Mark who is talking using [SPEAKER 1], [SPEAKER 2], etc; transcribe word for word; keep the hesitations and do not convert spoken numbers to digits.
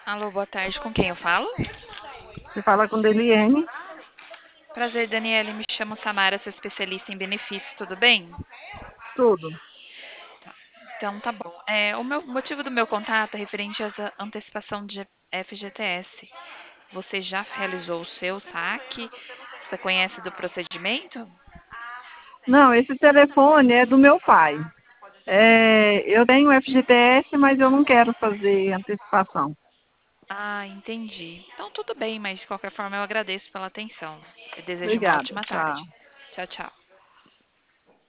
[SPEAKER 1] Alô, boa tarde. Com quem eu falo?
[SPEAKER 2] Você fala com Deliene?
[SPEAKER 1] Prazer, Daniele. Me chamo Samara, sou especialista em benefícios, tudo bem?
[SPEAKER 2] Tudo.
[SPEAKER 1] Então, tá bom. É, o meu o motivo do meu contato é referente à antecipação de F G T S. Você já realizou o seu saque? Você conhece do procedimento?
[SPEAKER 2] Não, esse telefone é do meu pai. É, eu tenho F G T S, mas eu não quero fazer antecipação.
[SPEAKER 1] Ah, entendi. Então, tudo bem, mas de qualquer forma eu agradeço pela atenção. Eu desejo uma
[SPEAKER 2] Obrigada.
[SPEAKER 1] ótima tarde.
[SPEAKER 2] Tchau.
[SPEAKER 1] Tchau, tchau.